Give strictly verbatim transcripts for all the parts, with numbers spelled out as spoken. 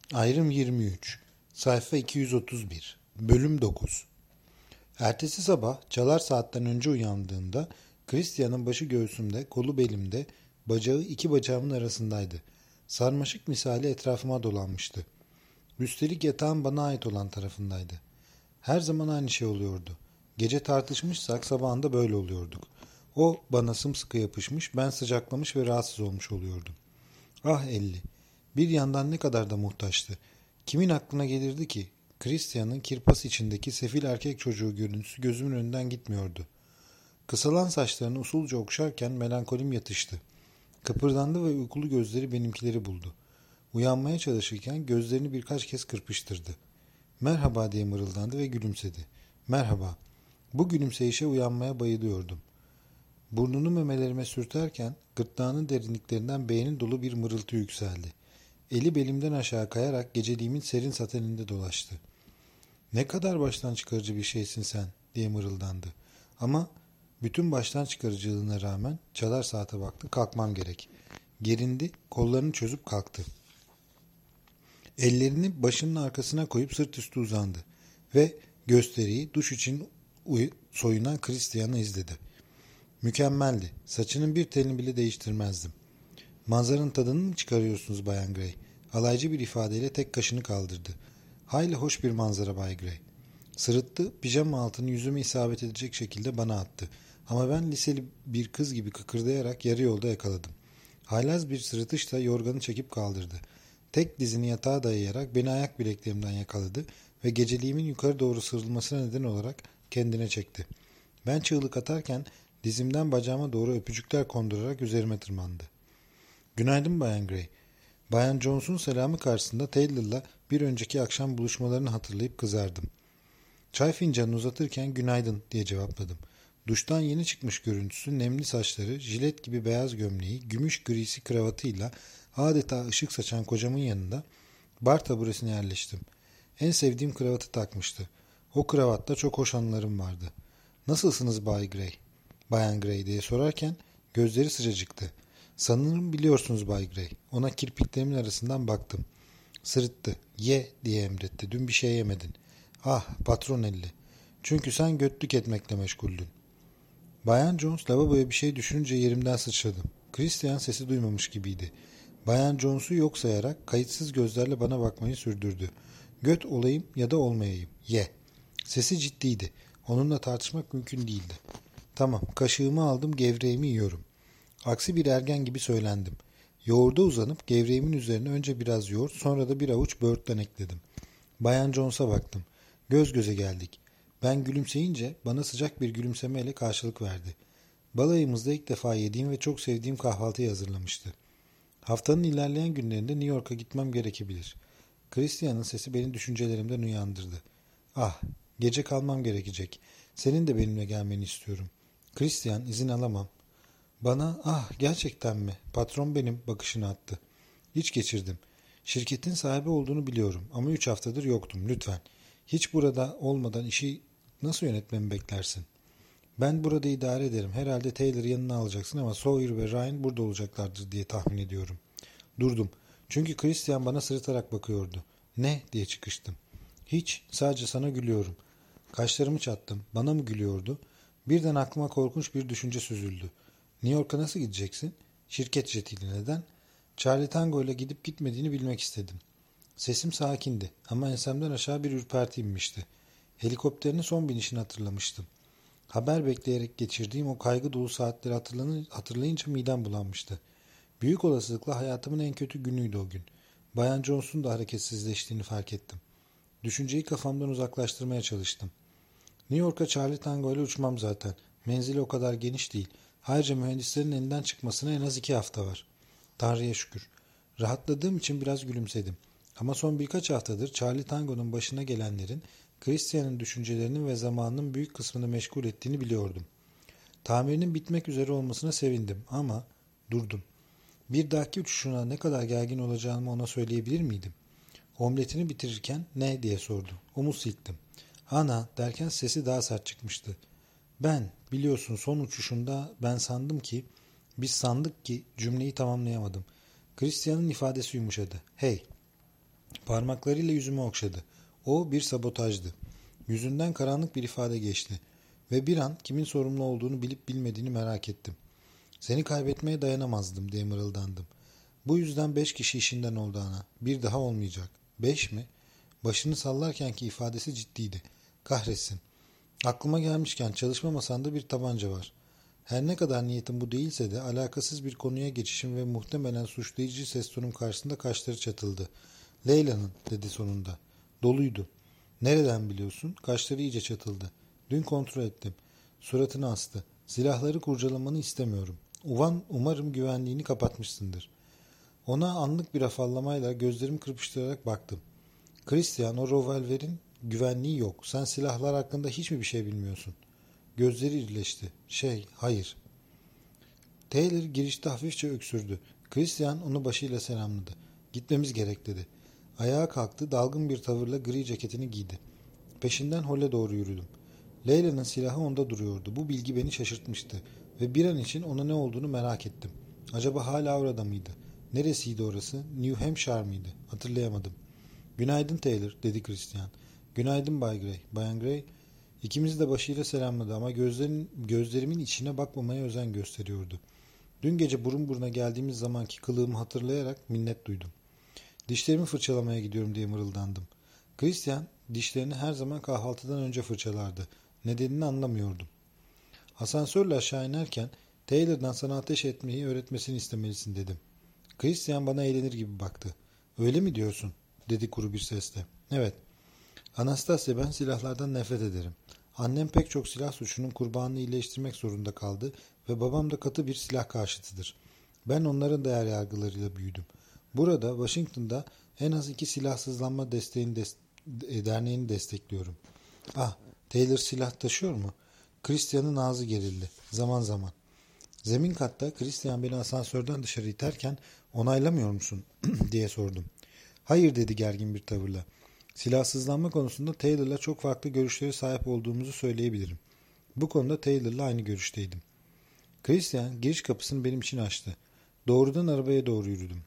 Ayrım yirmi üç. Sayfa iki yüz otuz bir. Bölüm dokuz. Ertesi sabah çalar saatten önce uyandığımda Christian'ın başı göğsümde, kolu belimde, bacağı iki bacağımın arasındaydı. Sarmaşık misali etrafıma dolanmıştı. Üstelik yatağın bana ait olan tarafındaydı. Her zaman aynı şey oluyordu. Gece tartışmışsak sabahında böyle oluyorduk. O bana sımsıkı yapışmış, ben sıcaklamış ve rahatsız olmuş oluyordum. Ah Elli! Bir yandan ne kadar da muhtaçtı. Kimin aklına gelirdi ki? Christian'ın kirpas içindeki sefil erkek çocuğu görüntüsü gözümün önünden gitmiyordu. Kısalan saçlarını usulca okşarken melankolim yatıştı. Kıpırdandı ve uykulu gözleri benimkileri buldu. Uyanmaya çalışırken gözlerini birkaç kez kırpıştırdı. Merhaba diye mırıldandı ve gülümsedi. Merhaba. Bu gülümseyişe uyanmaya bayılıyordum. Burnunu memelerime sürterken gırtlağının derinliklerinden beğeni dolu bir mırıltı yükseldi. Eli belimden aşağı kayarak geceliğimin serin sateninde dolaştı. Ne kadar baştan çıkarıcı bir şeysin sen diye mırıldandı. Ama bütün baştan çıkarıcılığına rağmen çalar saate baktı, kalkmam gerek. Gerindi, kollarını çözüp kalktı. Ellerini başının arkasına koyup sırt üstü uzandı ve gösteriyi duş için soyunan Christian'ı izledi. Mükemmeldi. Saçının bir telini bile değiştirmezdim. Manzaranın tadını mı çıkarıyorsunuz Bayan Gray? Alaycı bir ifadeyle tek kaşını kaldırdı. Hayli hoş bir manzara Bay Gray. Sırıttı, pijama altını yüzüme isabet edecek şekilde bana attı. Ama ben liseli bir kız gibi kıkırdayarak yarı yolda yakaladım. Haylaz bir sırıtışla yorganı çekip kaldırdı. Tek dizini yatağa dayayarak beni ayak bileklerimden yakaladı ve geceliğimin yukarı doğru sırılmasına neden olarak kendine çekti. Ben çığlık atarken dizimden bacağıma doğru öpücükler kondurarak üzerime tırmandı. Günaydın Bayan Gray. Bayan Jones'un selamı karşısında Taylor'la bir önceki akşam buluşmalarını hatırlayıp kızardım. Çay fincanını uzatırken günaydın diye cevapladım. Duştan yeni çıkmış görüntüsü, nemli saçları, jilet gibi beyaz gömleği, gümüş grisi kravatıyla adeta ışık saçan kocamın yanında bar taburesine yerleştim. En sevdiğim kravatı takmıştı. O kravatta çok hoş anılarım vardı. Nasılsınız Bay Gray? Bayan Gray diye sorarken gözleri sıcacıktı. Sanırım biliyorsunuz Bay Gray. Ona kirpiklerimin arasından baktım. Sırıttı. Ye diye emretti. Dün bir şey yemedin. Ah patron elli. Çünkü sen götlük etmekle meşguldün. Bayan Jones lavaboya bir şey düşününce yerimden sıçradım. Christian sesi duymamış gibiydi. Bayan Jones'u yok sayarak kayıtsız gözlerle bana bakmayı sürdürdü. Göt olayım ya da olmayayım. Ye. Sesi ciddiydi. Onunla tartışmak mümkün değildi. Tamam, kaşığımı aldım, gevreğimi yiyorum. Aksi bir ergen gibi söylendim. Yoğurda uzanıp gevreğimin üzerine önce biraz yoğurt, sonra da bir avuç böğürtlen ekledim. Bayan Jones'a baktım. Göz göze geldik. Ben gülümseyince bana sıcak bir gülümsemeyle karşılık verdi. Balayımızda ilk defa yediğim ve çok sevdiğim kahvaltıyı hazırlamıştı. Haftanın ilerleyen günlerinde New York'a gitmem gerekebilir. Christian'ın sesi beni düşüncelerimden uyandırdı. Ah, gece kalmam gerekecek. Senin de benimle gelmeni istiyorum. Christian, izin alamam. Bana, ah gerçekten mi? Patron benim bakışını attı. İç geçirdim. Şirketin sahibi olduğunu biliyorum ama üç haftadır yoktum, lütfen. Hiç burada olmadan işi nasıl yönetmemi beklersin? Ben burada idare ederim. Herhalde Taylor'ı yanına alacaksın ama Sawyer ve Ryan burada olacaklardır diye tahmin ediyorum. Durdum. Çünkü Christian bana sırıtarak bakıyordu. Ne diye çıkıştım. Hiç, sadece sana gülüyorum. Kaşlarımı çattım. Bana mı gülüyordu? Birden aklıma korkunç bir düşünce süzüldü. New York'a nasıl gideceksin? Şirket jetiyle neden? Charlie Tango ile gidip gitmediğini bilmek istedim. Sesim sakindi ama ensemden aşağı bir ürperti inmişti. Helikopterinin son binişini hatırlamıştım. Haber bekleyerek geçirdiğim o kaygı dolu saatleri hatırlayınca midem bulanmıştı. Büyük olasılıkla hayatımın en kötü günüydü o gün. Bayan Jones'un da hareketsizleştiğini fark ettim. Düşünceyi kafamdan uzaklaştırmaya çalıştım. New York'a Charlie Tango ile uçmam zaten. Menzili o kadar geniş değil. Ayrıca mühendislerin elinden çıkmasına en az iki hafta var. Tanrı'ya şükür. Rahatladığım için biraz gülümsedim. Ama son birkaç haftadır Charlie Tango'nun başına gelenlerin Christian'ın düşüncelerinin ve zamanının büyük kısmını meşgul ettiğini biliyordum. Tamirinin bitmek üzere olmasına sevindim ama durdum. Bir dahaki uçuşuna ne kadar gergin olacağımı ona söyleyebilir miydim? Omletini bitirirken ne diye sordu. Omuz silktim. Ana derken sesi daha sert çıkmıştı. Ben, biliyorsun son uçuşunda ben sandım ki, biz sandık ki cümleyi tamamlayamadım. Christian'ın ifadesi yumuşadı. Hey, Parmaklarıyla yüzümü okşadı. O bir sabotajdı. Yüzünden karanlık bir ifade geçti. Ve bir an kimin sorumlu olduğunu bilip bilmediğini merak ettim. Seni kaybetmeye dayanamazdım diye mırıldandım. Bu yüzden beş kişi işinden oldu ana. Bir daha olmayacak. Beş mi? Başını sallarkenki ifadesi ciddiydi. Kahretsin. Aklıma gelmişken çalışma masanda bir tabanca var. Her ne kadar niyetim bu değilse de alakasız bir konuya geçişim ve muhtemelen suçlayıcı ses tonum karşısında kaşları çatıldı. Leyla'nın dedi sonunda. Doluydu. Nereden biliyorsun? Kaşları iyice çatıldı. Dün kontrol ettim. Suratını astı. Silahları kurcalamanı istemiyorum. Uvan, umarım güvenliğini kapatmışsındır. Ona anlık bir afallamayla gözlerimi kırpıştırarak baktım. Christian, o revolverin güvenliği yok. Sen silahlar hakkında hiç mi bir şey bilmiyorsun? Gözleri irileşti. Şey, hayır. Taylor girişte hafifçe öksürdü. Christian onu başıyla selamladı. Gitmemiz gerek dedi. Ayağa kalktı, dalgın bir tavırla gri ceketini giydi. Peşinden hole doğru yürüdüm. Leyla'nın silahı onda duruyordu. Bu bilgi beni şaşırtmıştı. Ve bir an için ona ne olduğunu merak ettim. Acaba hala orada mıydı? Neresiydi orası? New Hampshire mıydı? Hatırlayamadım. Günaydın Taylor, dedi Christian. Günaydın Bay Gray. Bayan Gray, ikimizi de başıyla selamladı ama gözlerin, gözlerimin içine bakmamaya özen gösteriyordu. Dün gece burun buruna geldiğimiz zamanki kılığımı hatırlayarak minnet duydum. Dişlerimi fırçalamaya gidiyorum diye mırıldandım. Christian, dişlerini her zaman kahvaltıdan önce fırçalardı. Nedenini anlamıyordum. Asansörle aşağı inerken Taylor'dan sana ateş etmeyi öğretmesini istemelisin dedim. Christian bana eğlenir gibi baktı. Öyle mi diyorsun? Dedi kuru bir sesle. Evet. Anastasia, ben silahlardan nefret ederim. Annem pek çok silah suçunun kurbanını iyileştirmek zorunda kaldı ve babam da katı bir silah karşıtıdır. Ben onların değer yargılarıyla büyüdüm. Burada, Washington'da en az iki silahsızlanma desteğini des derneğini destekliyorum. Ah, Taylor silah taşıyor mu? Christian'ın ağzı gerildi. Zaman zaman. Zemin katta Christian beni asansörden dışarı iterken onaylamıyor musun diye sordum. Hayır dedi gergin bir tavırla. Silahsızlanma konusunda Taylor'la çok farklı görüşlere sahip olduğumuzu söyleyebilirim. Bu konuda Taylor'la aynı görüşteydim. Christian giriş kapısını benim için açtı. Doğrudan arabaya doğru yürüdüm.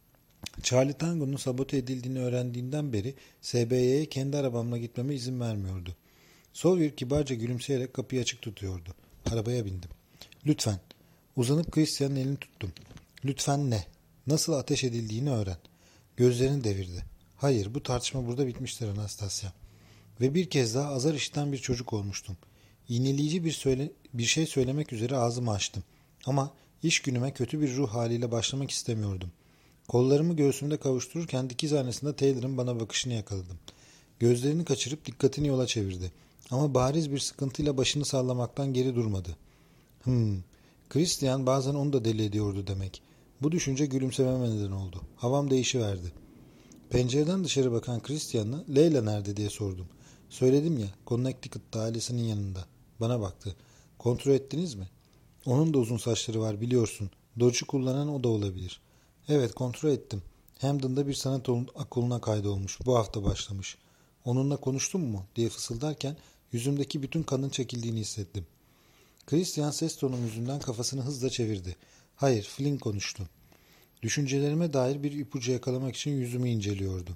Charlie Tango'nun sabote edildiğini öğrendiğinden beri S B Y'ye kendi arabamla gitmeme izin vermiyordu. Sawyer kibarca gülümseyerek kapıyı açık tutuyordu. Arabaya bindim. Lütfen. Uzanıp Christian'ın elini tuttum. Lütfen ne? Nasıl ateş edildiğini öğren. Gözlerini devirdi. Hayır, bu tartışma burada bitmiştir Anastasia. Ve bir kez daha azar işiten bir çocuk olmuştum. İğneleyici bir, söyle bir şey söylemek üzere ağzımı açtım. Ama iş günüme kötü bir ruh haliyle başlamak istemiyordum. Kollarımı göğsümde kavuştururken dikiz aynasında Taylor'ın bana bakışını yakaladım. Gözlerini kaçırıp dikkatini yola çevirdi. Ama bariz bir sıkıntıyla başını sallamaktan geri durmadı. Hmm, Christian bazen onu da deli ediyordu demek. Bu düşünce gülümsememe neden oldu. Havam değişiverdi. Pencereden dışarı bakan Christian'a Leyla nerede diye sordum. Söyledim ya, Connecticut'ta ailesinin yanında. Bana baktı. Kontrol ettiniz mi? Onun da uzun saçları var biliyorsun. Dodge'u kullanan o da olabilir. Evet, kontrol ettim. Hamden'da bir sanat okuluna kaydolmuş. Bu hafta başlamış. Onunla konuştun mu diye fısıldarken yüzümdeki bütün kanın çekildiğini hissettim. Christian ses tonum yüzünden kafasını hızla çevirdi. Hayır, Flynn konuştu. Düşüncelerime dair bir ipucu yakalamak için yüzümü inceliyordu.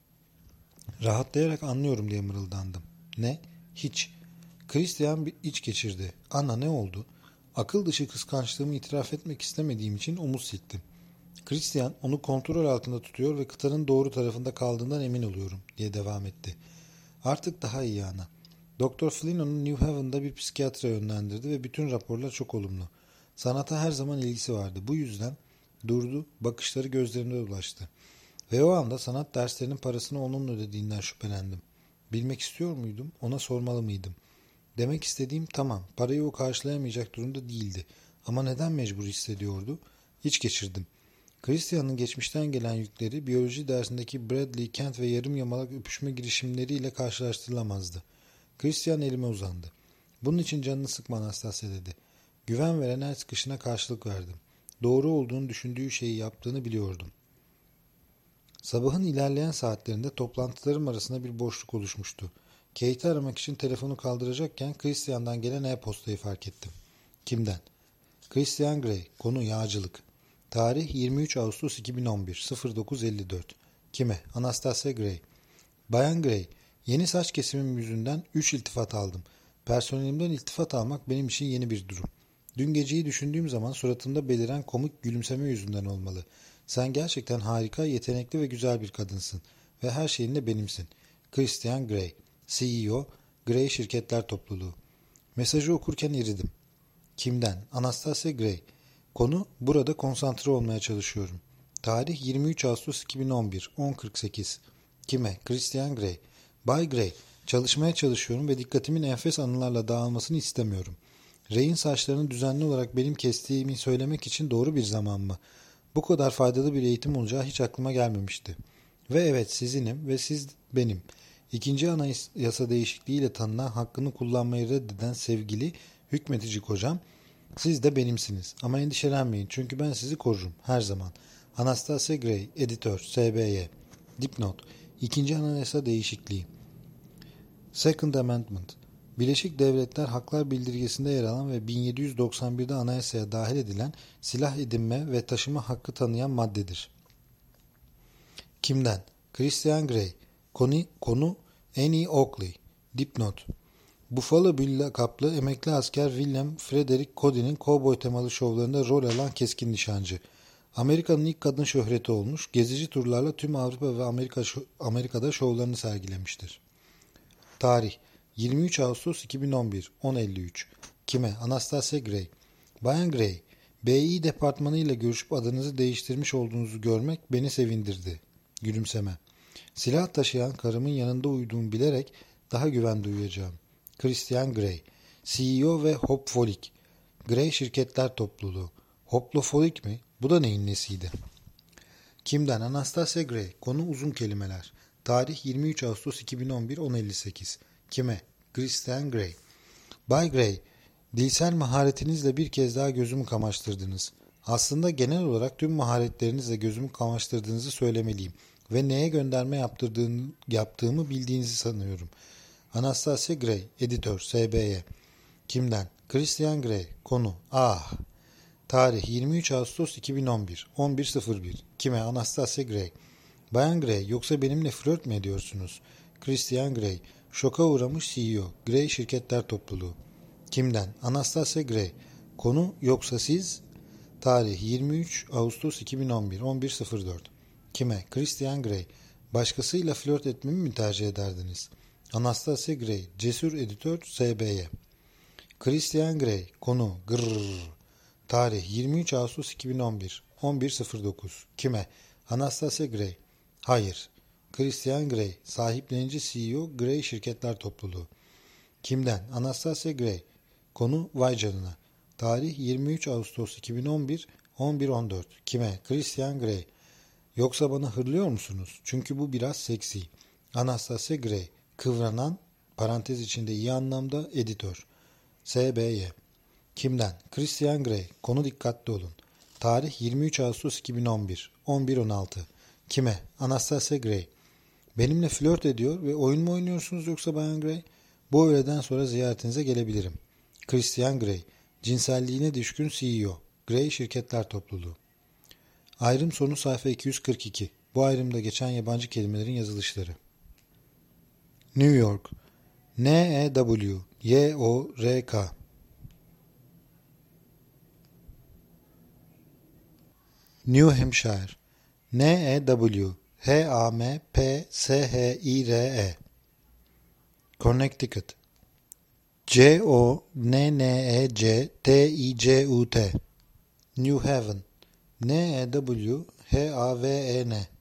Rahatlayarak anlıyorum diye mırıldandım. Ne? Hiç. Christian bir iç geçirdi. Anna ne oldu? Akıl dışı kıskançlığımı itiraf etmek istemediğim için omuz silktim. Christian onu kontrol altında tutuyor ve kıtanın doğru tarafında kaldığından emin oluyorum diye devam etti. Artık daha iyi Ana. Doktor Flynn onu New Haven'da bir psikiyatra yönlendirdi ve bütün raporlar çok olumlu. Sanata her zaman ilgisi vardı. Bu yüzden durdu, bakışları gözlerimde dolaştı. Ve o anda sanat derslerinin parasını onun ödediğinden şüphelendim. Bilmek istiyor muydum? Ona sormalı mıydım? Demek istediğim tamam, parayı o karşılayamayacak durumda değildi. Ama neden mecbur hissediyordu? İç geçirdim. Christian'ın geçmişten gelen yükleri biyoloji dersindeki Bradley, Kent ve yarım yamalak öpüşme girişimleriyle karşılaştırılamazdı. Christian elime uzandı. Bunun için canını sıkma Anastasia dedi. Güven veren el sıkışına karşılık verdim. Doğru olduğunu düşündüğü şeyi yaptığını biliyordum. Sabahın ilerleyen saatlerinde toplantılarım arasında bir boşluk oluşmuştu. Kate'i aramak için telefonu kaldıracakken Christian'dan gelen e-postayı fark ettim. Kimden? Christian Grey. Konu yağcılık. Tarih yirmi üç Ağustos iki bin on bir. dokuz elli dört. Kime? Anastasia Gray. Bayan Gray, yeni saç kesimim yüzünden üç iltifat aldım. Personelimden iltifat almak benim için yeni bir durum. Dün geceyi düşündüğüm zaman suratımda beliren komik gülümseme yüzünden olmalı. Sen gerçekten harika, yetenekli ve güzel bir kadınsın. Ve her şeyinle benimsin. Christian Grey, C E O, Grey Şirketler Topluluğu. Mesajı okurken eridim. Kimden? Anastasia Gray. Konu, burada konsantre olmaya çalışıyorum. Tarih yirmi üç Ağustos iki bin on bir, on kırk sekiz. Kime? Christian Grey. Bay Gray, çalışmaya çalışıyorum ve dikkatimin enfes anılarla dağılmasını istemiyorum. Ray'in saçlarını düzenli olarak benim kestiğimi söylemek için doğru bir zaman mı? Bu kadar faydalı bir eğitim olacağı hiç aklıma gelmemişti. Ve evet, sizinim ve siz benim. İkinci anayasa değişikliğiyle tanınan, hakkını kullanmayı reddeden sevgili hükmetici kocam, siz de benimsiniz. Ama endişelenmeyin, çünkü ben sizi korurum her zaman. Anastasia Gray, editör, S B Y. Dipnot: İkinci anayasa değişikliği. Second Amendment. Birleşik Devletler Haklar Bildirgesi'nde yer alan ve bin yedi yüz doksan birde anayasaya dahil edilen silah edinme ve taşıma hakkı tanıyan maddedir. Kimden? Christian Grey. Konu, konu Annie Oakley. Dipnot: Buffalo Bill lakaplı emekli asker William Frederick Cody'nin kovboy temalı şovlarında rol alan keskin nişancı. Amerika'nın ilk kadın şöhreti olmuş, gezici turlarla tüm Avrupa ve Amerika Amerika'da şovlarını sergilemiştir. Tarih yirmi üç Ağustos iki bin on bir, on elli üç. Kime? Anastasia Gray. Bayan Gray, B İ departmanı ile görüşüp adınızı değiştirmiş olduğunuzu görmek beni sevindirdi. Gülümseme. Silah taşıyan karımın yanında uyuduğumu bilerek daha güven duyacağım. Christian Grey, C E O ve Hopfolik, Grey Şirketler Topluluğu. Hoplofolik mi? Bu da neyin nesiydi? Kimden? Anastasia Gray. Konu uzun kelimeler. Tarih yirmi üç Ağustos iki bin on bir, on elli sekiz. Kime? Christian Grey. Bay Gray, dilsel maharetinizle bir kez daha gözümü kamaştırdınız. Aslında genel olarak tüm maharetlerinizle gözümü kamaştırdığınızı söylemeliyim ve neye gönderme yaptığımı bildiğinizi sanıyorum. Anastasia Gray, editör, S B Y. Kimden? Christian Grey. Konu: Ah. Tarih yirmi üç Ağustos iki bin on bir, on bir sıfır bir. Kime? Anastasia Gray. Bayan Gray, yoksa benimle flört mü ediyorsunuz? Christian Grey, şoka uğramış C E O, Grey Şirketler Topluluğu. Kimden? Anastasia Gray. Konu: yoksa siz? Tarih yirmi üç Ağustos iki bin on bir, on bir sıfır dört. Kime? Christian Grey. Başkasıyla flört etmemi mi tercih ederdiniz? Anastasia Gray, cesur editör, S B Y. Christian Grey. Konu: Grrrr. Tarih yirmi üç Ağustos iki bin on bir, on bir sıfır dokuz. Kime? Anastasia Gray. Hayır. Christian Grey, sahiplenici C E O, Grey Şirketler Topluluğu. Kimden? Anastasia Gray. Konu: vay canına. Tarih yirmi üç Ağustos iki bin on bir, on bir on dört. Kime? Christian Grey. Yoksa bana hırlıyor musunuz? Çünkü bu biraz seksi. Anastasia Gray, kıvranan, parantez içinde iyi anlamda, editör. S B Y. Kimden? Christian Grey. Konu: dikkatli olun. Tarih yirmi üç Ağustos iki bin on bir, on bir on altı. Kime? Anastasia Gray. Benimle flört ediyor ve oyun mu oynuyorsunuz yoksa Bayan Gray? Bu öğleden sonra ziyaretinize gelebilirim. Christian Grey, cinselliğine düşkün C E O, Grey Şirketler Topluluğu. Ayrım sonu sayfa iki yüz kırk iki. Bu ayrımda geçen yabancı kelimelerin yazılışları. New York, N E W Y O R K. New Hampshire, N E W H A M P S H I R E. Connecticut, C O N N E C T I C U T. New Haven, N E W H A V E N.